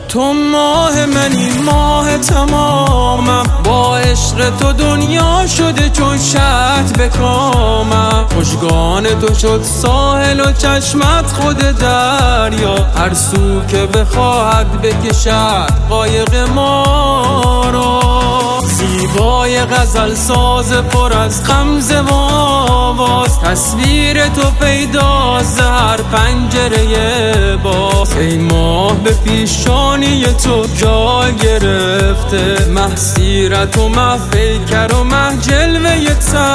تو ماه منی ماه تمامم، با عشق تو دنیا شده چون شهد به کامم. مژگان تو شد ساحل و چشمت خود دریا، هر سو که بخواهد بکشد قایق ما را. زیبای غزل ساز پر از غمزه و آواز، تصویر تو پیداست هر پنجره باز. ای ماه به پیشانی تو جا گرفته، مه سیرت و مه پیکر و مه جلوه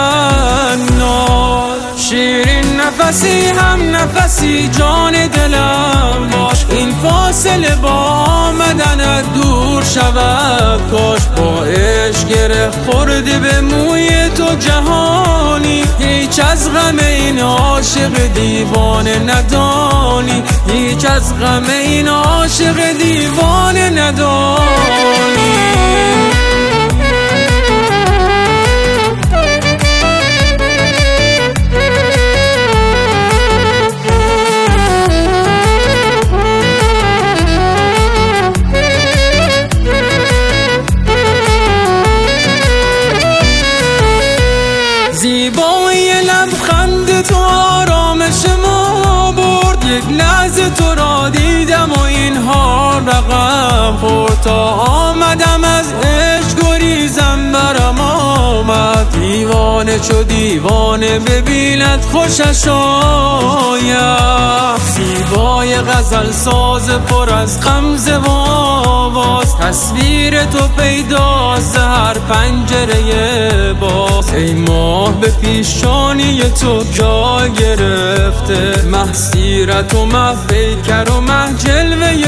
تناز. شیرین نفسی هم نفسی جان دلم باش، این فاصله با آمدنت دور شود کاش. با عشق گره خورده به موی تو جهانی، هیچ از غم این عاشق دیوانه ندانی، هیچ از غم این عاشق دیوانه ندانی. زیبایی لبخند تو آرامش ما برد، یک لحظه تو را دیدم و اینها رقم خورد. تا آمدم از عشق گریزم برم آمد، دیوانه چو دیوانه ببیند خوشش آید. زیبای غزل ساز پر از غمزه و آواز، تصویر تو پیداست هر پنجره باز. ای ماه به پیشانی تو جا گرفته، مه سیرت و مه پیکر و مه جلوه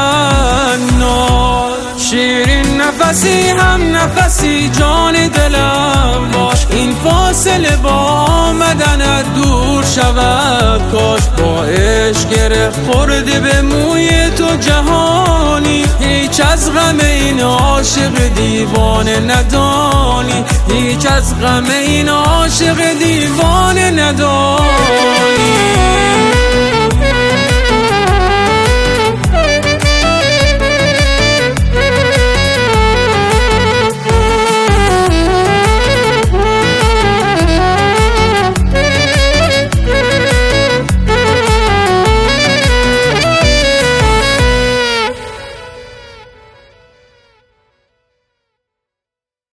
تناز. شیرین نفسی هم نفسی جان دلم باش، این فاصله با آمدنت دور شود کاش. با عشق گره خورده به موی تو جهانی، هیچ از غم این عاشق دیوانه ندانی، هیچ از غم این عاشق دیوانه ندانی.